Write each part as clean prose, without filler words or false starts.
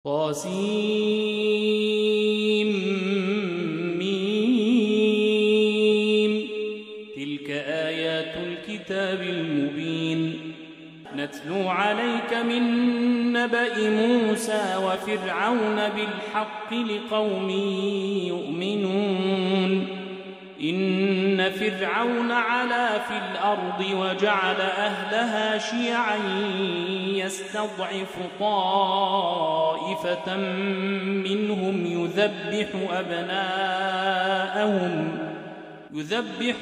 طاسيم. تلك آيات الكتاب المبين. نتلو عليك من نبأ موسى وفرعون بالحق لقوم يؤمنون. إن فرعون علا في الأرض وجعل أهلها شيعا يستضعف طائفة منهم يذبح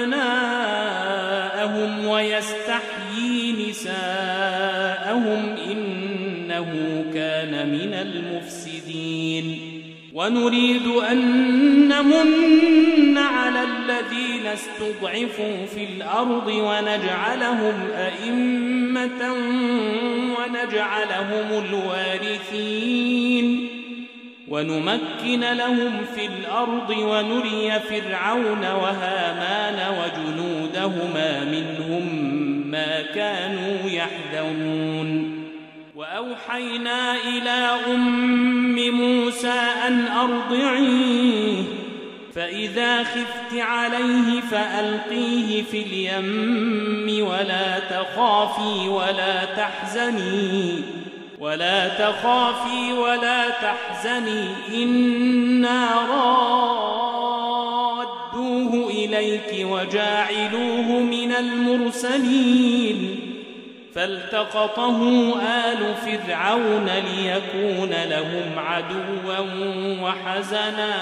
أبناءهم ويستحيي نساءهم إنه كان من المفسدين. ونريد أن نمن على الذين استضعفوا في الأرض ونجعلهم أئمة ونجعلهم الوارثين ونمكن لهم في الأرض ونري فرعون وهامان وجنودهما منهم ما كانوا يحذرون. وأوحينا إلى أم موسى أن أرضعيه فإذا خفت عليه فألقيه في اليم ولا تخافي ولا تحزني إنا رادوه إليك وجاعلوه من المرسلين. فالتقطه آل فرعون ليكون لهم عدوا وحزنا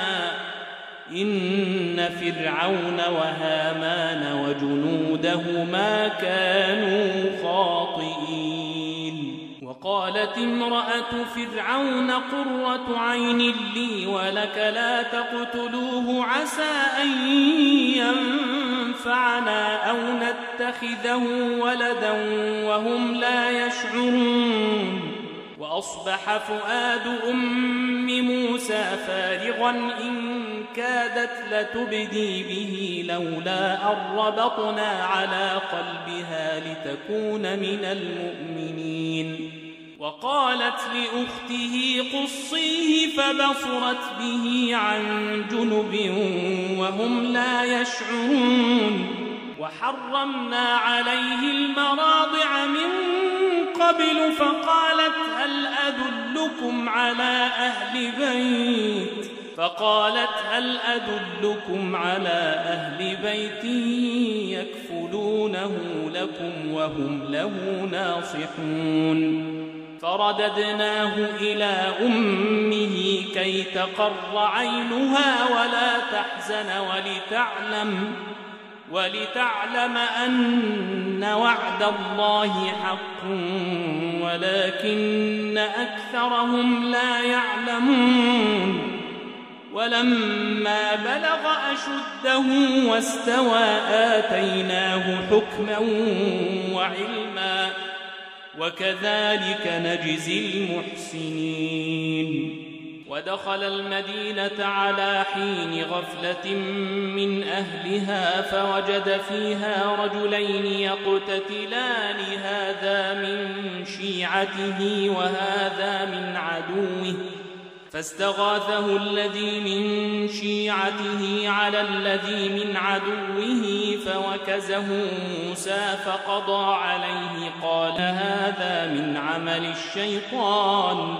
إن فرعون وهامان وجنودهما كانوا خاطئين. وقالت امرأة فرعون قرة عين لي ولك لا تقتلوه عسى أن ينفعنا أو نتخذه ولدا وهم لا يشعرون. وأصبح فؤاد أم موسى فارغا إن كادت لتبدي به لولا أن ربطنا على قلبها لتكون من المؤمنين. وقالت لأخته قصيه فبصرت به عن جنب وهم لا يشعرون. وحرمنا عليه المراضع من قبل فقالت هل أدلكم على أهل بيت يكفلونه لكم وهم له ناصحون. فرددناه إلى أمه كي تقر عينها ولا تحزن ولتعلم أن وعد الله حق ولكن أكثرهم لا يعلمون. ولما بلغ أشده واستوى آتيناه حكما وعلما وكذلك نجزي المحسنين. ودخل المدينة على حين غفلة من أهلها فوجد فيها رجلين يقتتلان هذا من شيعته وهذا من عدوه فاستغاثه الذي من شيعته على الذي من عدوه فوكزه موسى فقضى عليه قال هذا من عمل الشيطان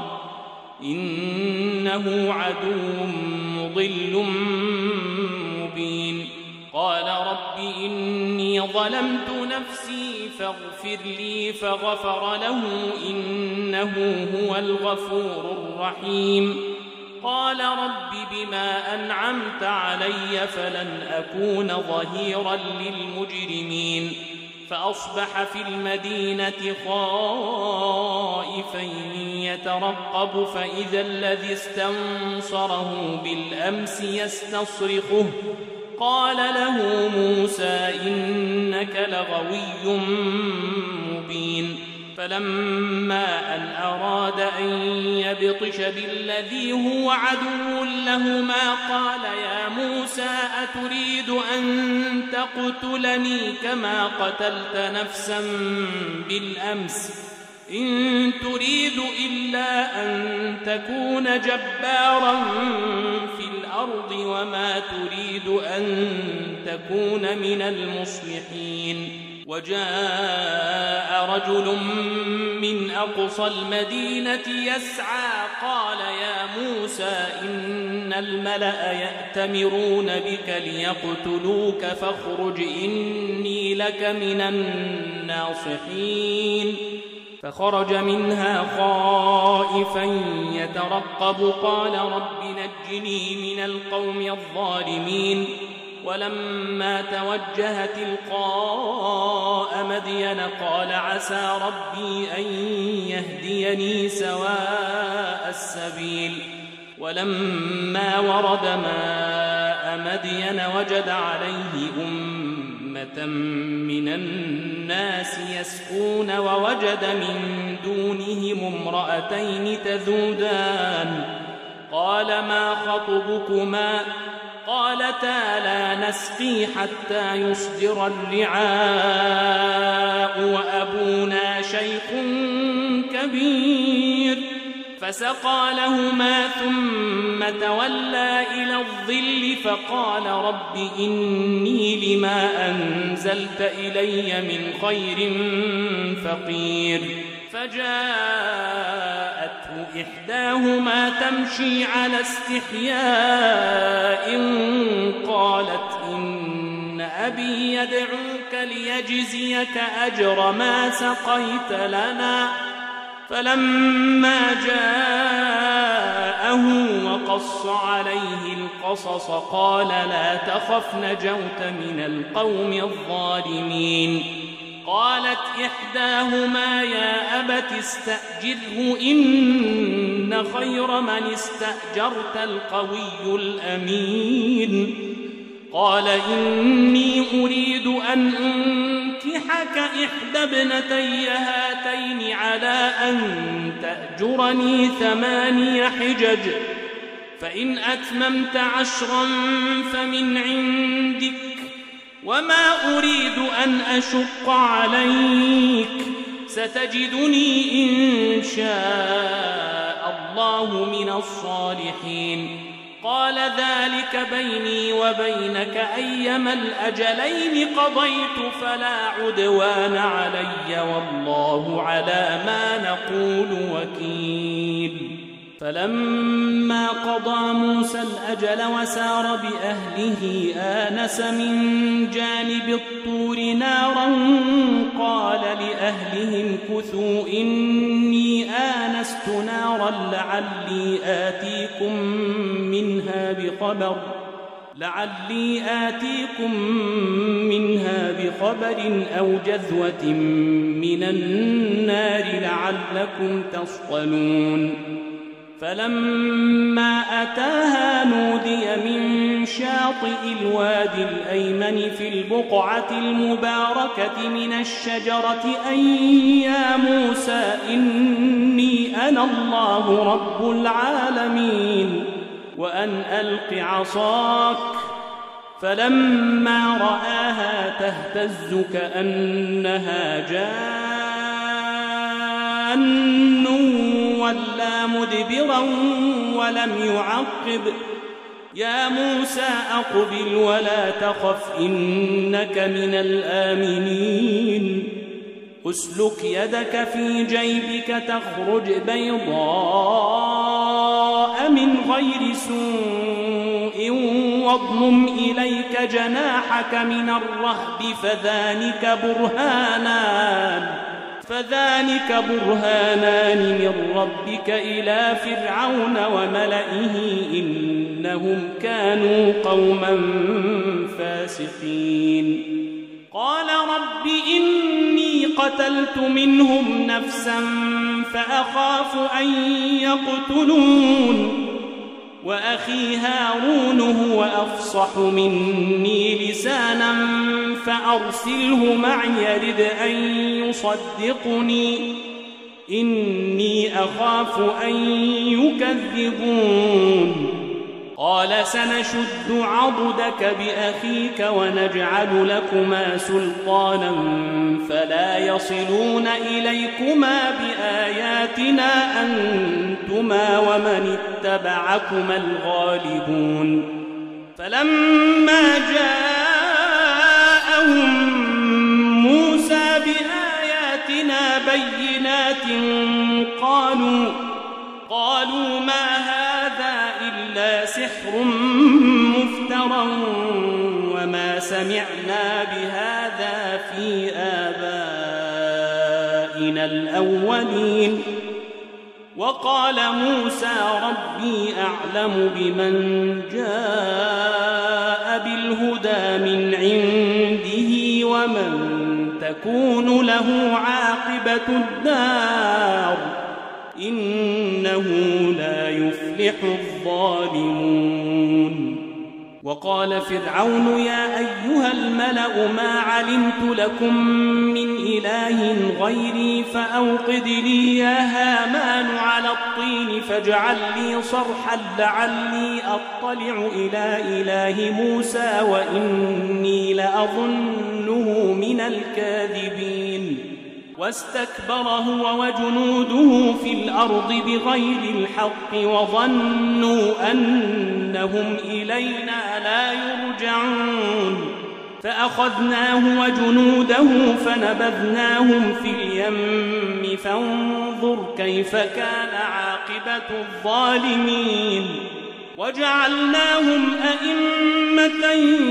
إنه عدو مضل مبين. قال رب إني ظلمت نفسي فاغفر لي فغفر له إنه هو الغفور الرحيم. قال رب بما أنعمت علي فلن أكون ظهيرا للمجرمين. فأصبح في المدينة خائفا يترقب فإذا الذي استنصره بالأمس يستصرخه قال له موسى إنك لغوي مبين. فلما أن أراد أن يبطش بالذي هو عدو لهما قال يا موسى أتريد أن تقتلني كما قتلت نفسا بالأمس إن تريد إلا أن تكون جبارا في الأرض وما تريد أن تكون من المصلحين. وجاء رجل من أقصى المدينة يسعى قال يا موسى إن الملأ يأتمرون بك ليقتلوك فاخرج إني لك من الناصحين. فخرج منها خائفا يترقب قال رب نجني من القوم الظالمين. ولما توجه تلقاء مدين قال عسى ربي أن يهديني سواء السبيل. ولما ورد ماء مدين وجد عليه أمة من الناس يسقون ووجد من دونهم امرأتين تذودان قال ما خطبكما قالتا لا نسقي حتى يصدر الرعاء وأبونا شيخ كبير. فسقى لهما ثم تولى إلى الظل فقال رب إني لما أنزلت إلي من خير فقير. فجاءته إحداهما تمشي على استحياء قالت إن أبي يدعوك ليجزيك أجر ما سقيت لنا. فلما جاءه وقص عليه القصص قال لا تخف نجوت من القوم الظالمين. قالت إحداهما يا أبت استأجره إن خير من استأجرت القوي الأمين. قال إني أريد أن أنكحك إحدى ابنتي هاتين على أن تأجرني 8 حجج فإن أتممت 10 فمن عندك وما أريد أن أشق عليك ستجدني إن شاء الله من الصالحين. قال ذلك بيني وبينك أيما الأجلين قضيت فلا عدوان علي والله على ما نقول وكيل. فلما قضى موسى الأجل وسار بأهله آنس من جانب الطور نارا قال لأهلهم كثوا إني آنست نارا لعلي آتيكم منها بخبر أو جذوة من النار لعلكم تصطلون. فلما أتاها نودي من شاطئ الوادي الأيمن في البقعة المباركة من الشجرة أن يا موسى إني أنا الله رب العالمين وأن ألق عصاك. فلما رآها تهتز كأنها جان ولا مدبرا ولم يعقب. يا موسى أقبل ولا تخف إنك من الآمنين. أسلك يدك في جيبك تخرج بيضاء من غير سوء واضمم إليك جناحك من الرهب فذلك برهانان من ربك إلى فرعون وملئه إنهم كانوا قوما فاسقين. قال رب إني قتلت منهم نفسا فأخاف أن يقتلون وأخي هارون هو أفصح مني لسانا فأرسله معي يرد أن يصدقني إني أخاف أن يكذبون. قال سنشد عضدك بأخيك ونجعل لكما سلطانا فلا يصلون إليكما بآياتنا أنتما ومن اتبعكما الغالبون فلما جاءهم موسى بآياتنا بينات قالوا ما هذا إلا سحر مفترى وما سمعنا بهذا في آبائنا الأولين وقال موسى ربي أعلم بمن جاء بالهدى من عنده ومن تكون له عاقبة الدار إنه لا يفلح الظالمون وقال فرعون يا أيها الملأ ما علمت لكم من إله غيري فأوقد لي يا هامان على الطين فاجعل لي صرحا لعلي أطلع إلى إله موسى وإني لأظنه من الكاذبين واستكبر هو وجنوده في الأرض بغير الحق وظنوا أنهم إلينا لا يرجعون فأخذناه وجنوده فنبذناهم في اليم فانظر كيف كان عاقبة الظالمين وجعلناهم أئمة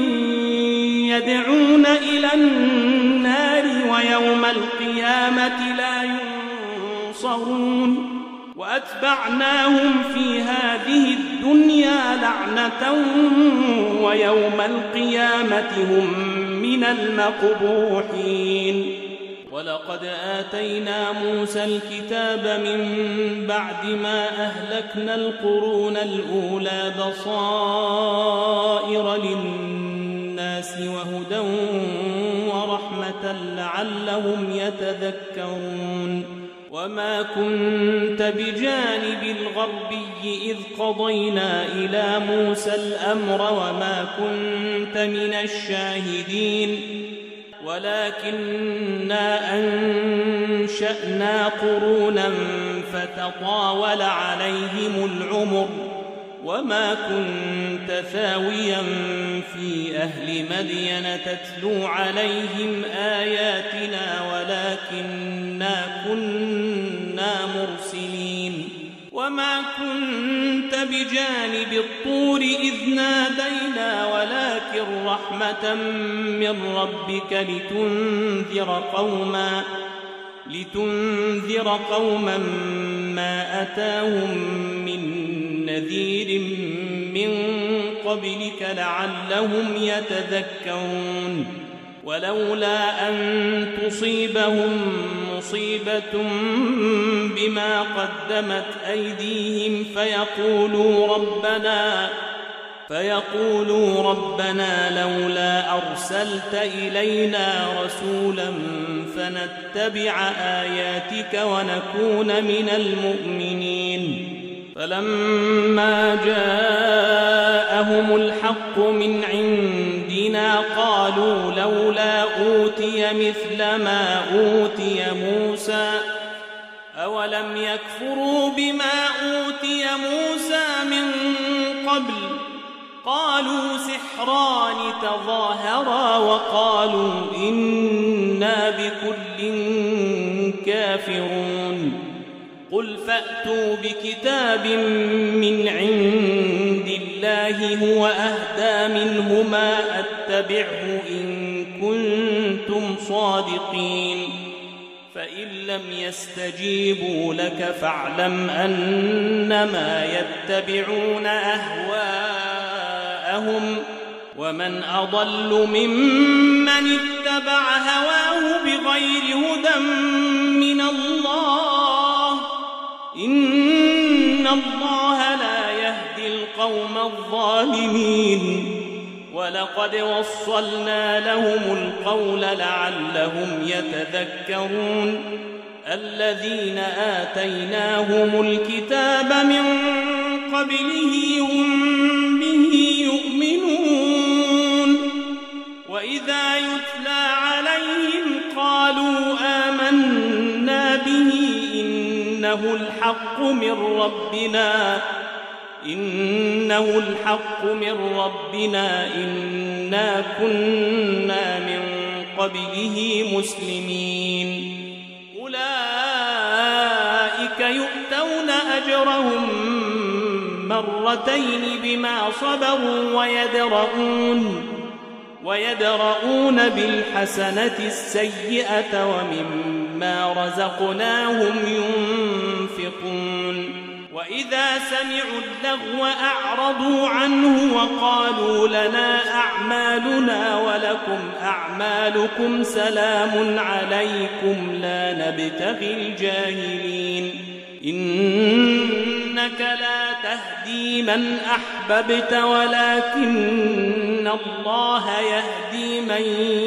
يدعون إلى النار ويوم القيامة لا ينصرون وأتبعناهم في هذه الدنيا لعنة ويوم القيامة هم من المقبوحين ولقد آتينا موسى الكتاب من بعد ما أهلكنا القرون الأولى بصائر للناس وهدى ورحمة لعلهم يتذكرون وما كنت بجانب الغربي إذ قضينا إلى موسى الأمر وما كنت من الشاهدين ولكننا أنشأنا قرونا فتطاول عليهم العمر وما كنت ثاويا في أهل مدين تتلو عليهم آياتنا ولكننا كنا مرسلين وما كنت بجانب الطور إذ نادينا ولكن رحمة من ربك لتنذر قوما ما أتاهم من نذير من قبلك لعلهم يتذكرون ولولا أن تصيبهم مصيبة بما قدمت أيديهم فيقولوا ربنا لولا أرسلت إلينا رسولا فنتبع آياتك ونكون من المؤمنين فلما جاءهم الحق من عندنا قالوا لولا أوتي مثل ما أوتي موسى أولم يكفروا بما أوتي موسى من قبل قالوا سحران تظاهرا وقالوا إنا بكل كافرون قل فأتوا بكتاب من عند الله هو أهدى منهما أتبعه إن كنتم صادقين فإن لم يستجيبوا لك فاعلم أنما يتبعون أهواءهم ومن أضل ممن اتبع هواه بغير هدى من الله إن الله لا يهدي القوم الظالمين ولقد وصلنا لهم القول لعلهم يتذكرون الذين آتيناهم الكتاب من قبله هم من ربنا إنا كنا من قبله مسلمين أولئك يؤتون أجرهم مرتين بما صبروا ويدرؤون بالحسنة السيئة ومما رزقناهم ينفقون وإذا سمعوا اللغو أعرضوا عنه وقالوا لنا أعمالنا ولكم أعمالكم سلام عليكم لا نبتغي الجاهلين إنك لا تهدي من أحببت ولكن الله يهدي من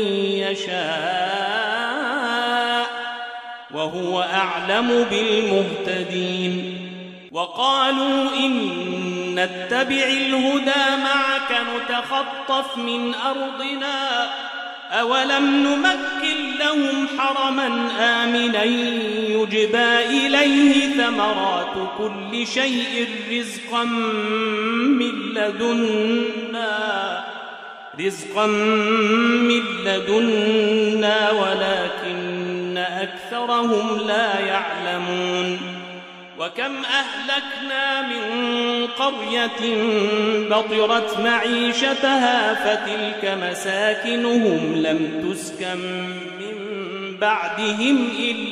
يشاء وهو أعلم بالمهتدين وقالوا إن نتبع الهدى معك نتخطف من أرضنا أولم نمكن لهم حرما آمنا يجبى إليه ثمرات كل شيء رزقا من لدنا ولكن أكثرهم لا يعلمون وكم أهلكنا من قرية بطرت معيشتها فتلك مساكنهم لم تسكن من بعدهم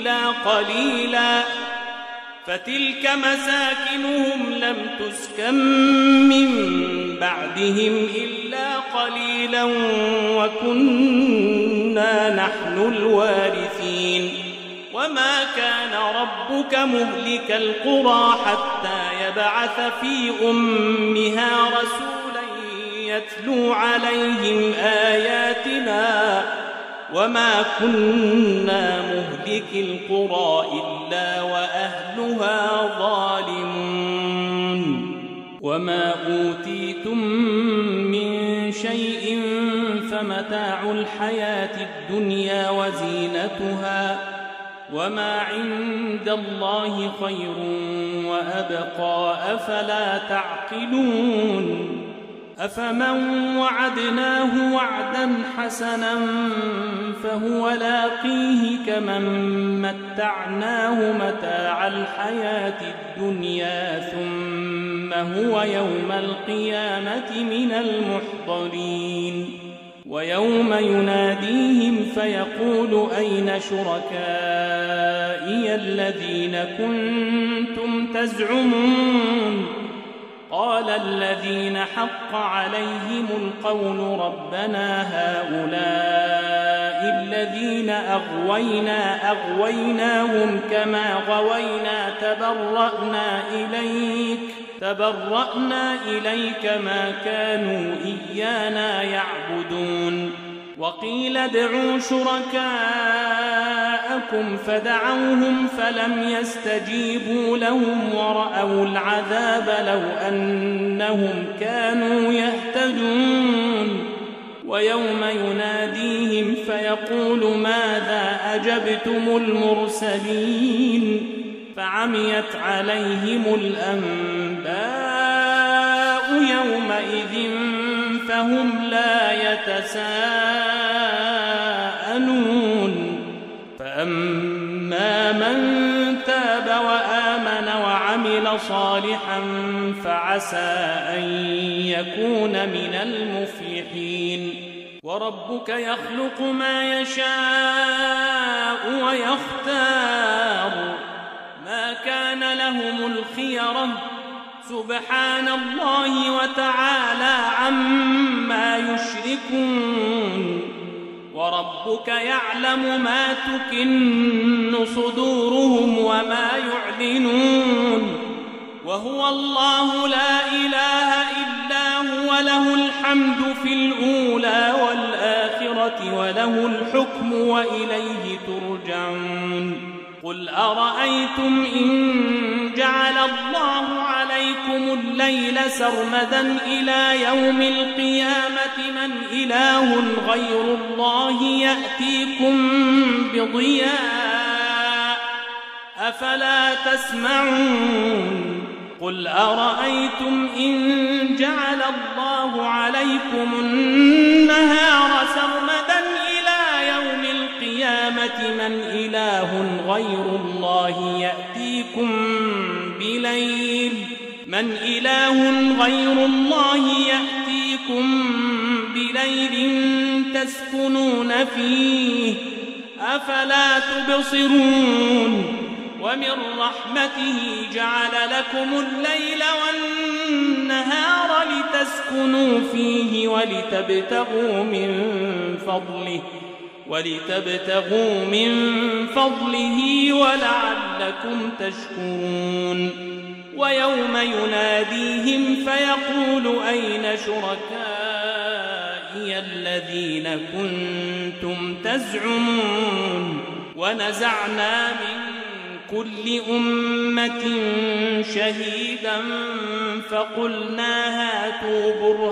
إلا قليلا وكنا نحن الوارثين وما كان ربك مهلك القرى حتى يبعث في أمها رسولا يتلو عليهم آياتنا وما كنا مهلك القرى إلا وأهلها ظالمون وما أوتيتم من شيء فمتاع الحياة الدنيا وزينتها وما عند الله خير وأبقى أفلا تعقلون أفمن وعدناه وعدا حسنا فهو لاقيه كمن متعناه متاع الحياة الدنيا ثم هو يوم القيامة من المحضرين ويوم يناديهم فيقول أين شركائي الذين كنتم تزعمون قال الذين حق عليهم القول ربنا هؤلاء الذين أغويناهم كما غوينا تبرأنا إليك ما كانوا إيانا يعبدون وقيل ادعوا شركاءكم فدعوهم فلم يستجيبوا لهم ورأوا العذاب لو أنهم كانوا يهتدون ويوم يناديهم فيقول ماذا أجبتم المرسلين فعميت عليهم الأنباء يومئذ فهم لا يتساءلون فأما من تاب وآمن وعمل صالحا فعسى أن يكون من المفلحين وربك يخلق ما يشاء ويختار ما كان لهم الخيرة سبحان الله وتعالى عما يشركون وربك يعلم ما تكن صدورهم وما يعلنون وهو الله لا إله إلا هو له الحمد في الأولى والآخرة وله الحكم وإليه ترجعون قل أرأيتم إن جعل الله عليكم الليل سرمدا إلى يوم القيامة من إله غير الله يأتيكم بضياء أفلا تسمعون قل أرأيتم إن جعل الله عليكم النهار سرمدا إلى يوم القيامة من إله غير الله يأتيكم بليل تسكنون فيه أفلا تبصرون ومن رحمته جعل لكم الليل والنهار لتسكنوا فيه ولتبتغوا من فضله ولعلكم تشكرون ويوم يناديهم فيقول أين شركائي الذين كنتم تزعمون ونزعنا من كل أمة شهيدا فقلنا هاتوا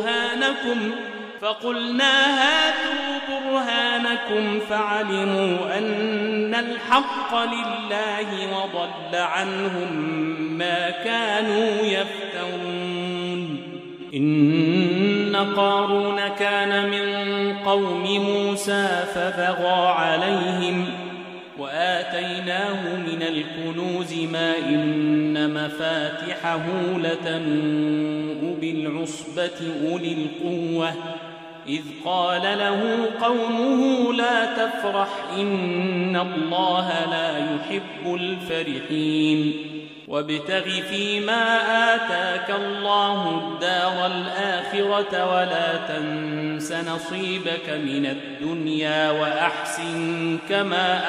برهانكم فعلموا أن الحق لله وضل عنهم ما كانوا يفترون إن قارون كان من قوم موسى فبغى عليهم وآتيناه من الكنوز ما إن مفاتحه لتنوء بالعصبة أولي القوة إذ قال له قومه لا تفرح إن الله لا يحب الفرحين وابتغ فيما آتاك الله الدار الآخرة ولا تنس نصيبك من الدنيا وأحسن كما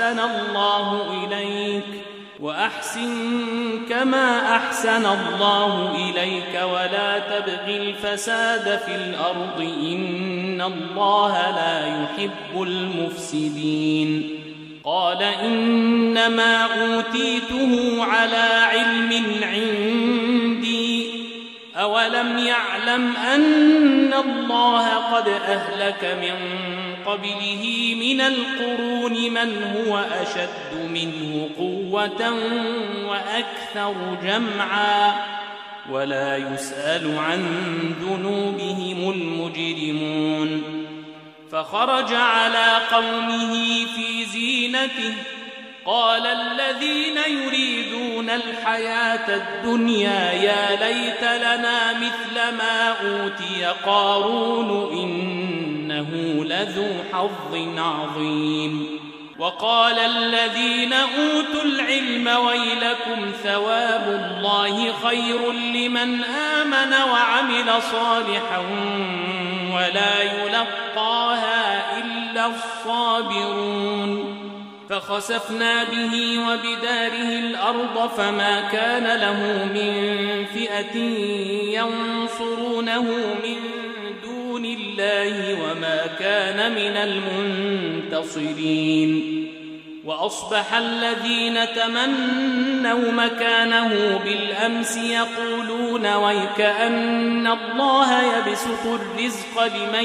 أحسن الله إليك ولا تبغ الفساد في الأرض إن الله لا يحب المفسدين قال إنما أوتيته على علم عندي أولم يعلم أن الله قد أهلك من قبله من القرون من هو أشد منه قوة وأكثر جمعا ولا يسأل عن ذنوبهم المجرمون فخرج على قومه في زينته قال الذين يريدون الحياة الدنيا يا ليت لنا مثل ما أوتي قارون إنه لذو حظ عظيم وقال الذين أوتوا العلم ويلكم ثواب الله خير لمن آمن وعمل صالحا ولا يلقاها إلا الصابرون فخسفنا به وبداره الأرض فما كان له من فئة ينصرونه من دون الله وما كان من المنتصرين وأصبح الذين تمنوا مكانه بالأمس يقولون ويكأن الله يبسط الرزق لمن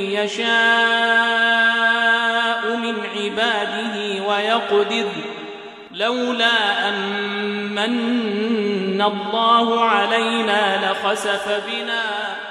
يشاء من عباده ويقدر لولا أمن الله علينا لخسف بنا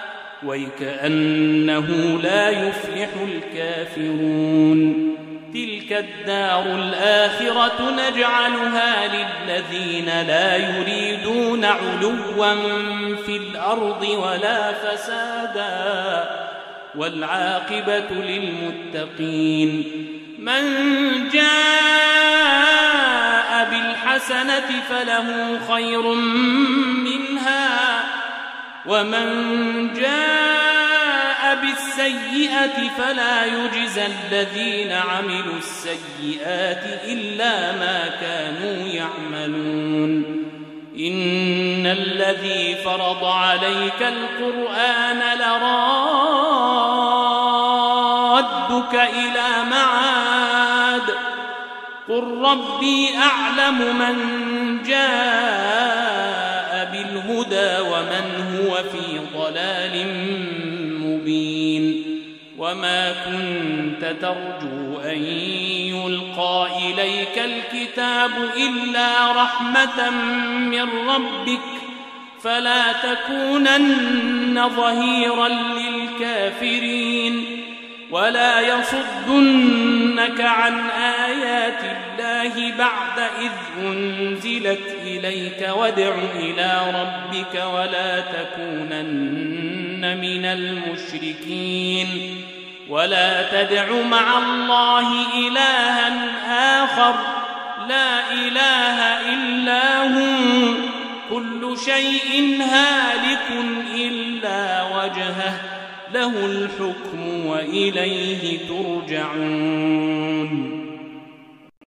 ويكأنه لا يفلح الكافرون تلك الدار الآخرة نجعلها للذين لا يريدون علوا في الأرض ولا فسادا والعاقبة للمتقين من جاء بالحسنة فله خير منها ومن جاء بالسيئة فلا يجزى الذين عملوا السيئات إلا ما كانوا يعملون إن الذي فرض عليك القرآن لرادك إلى معاد قل ربي أعلم من جاء بالهدى ومن هو في ضلال مبين وما كنت ترجو أن يلقى إليك الكتاب إلا رحمة من ربك فلا تكونن ظهيرا للكافرين ولا يصدنك عن آيات الله بعد إذ أنزلت إليك وادع إلى ربك ولا تكونن من المشركين ولا تدع مع الله إلها آخر لا إله إلا هو كل شيء هالك إلا وجهه له الحكم وإليه ترجعون